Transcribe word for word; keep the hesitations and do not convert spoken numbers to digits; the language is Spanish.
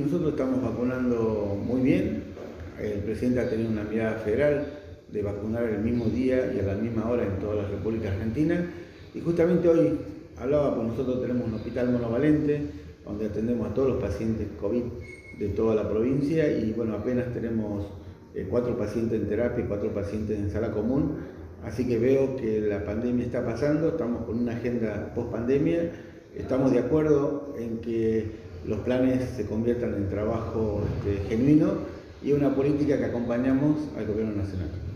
nosotros estamos vacunando muy bien. El presidente ha tenido una mirada federal de vacunar el mismo día y a la misma hora en toda la República Argentina. Y justamente hoy hablaba, pues nosotros tenemos un hospital monovalente donde atendemos a todos los pacientes COVID de toda la provincia y bueno, apenas tenemos eh, cuatro pacientes en terapia y cuatro pacientes en sala común. Así que veo que la pandemia está pasando, estamos con una agenda post-pandemia, estamos de acuerdo en que los planes se conviertan en trabajo este, genuino y una política que acompañamos al gobierno nacional.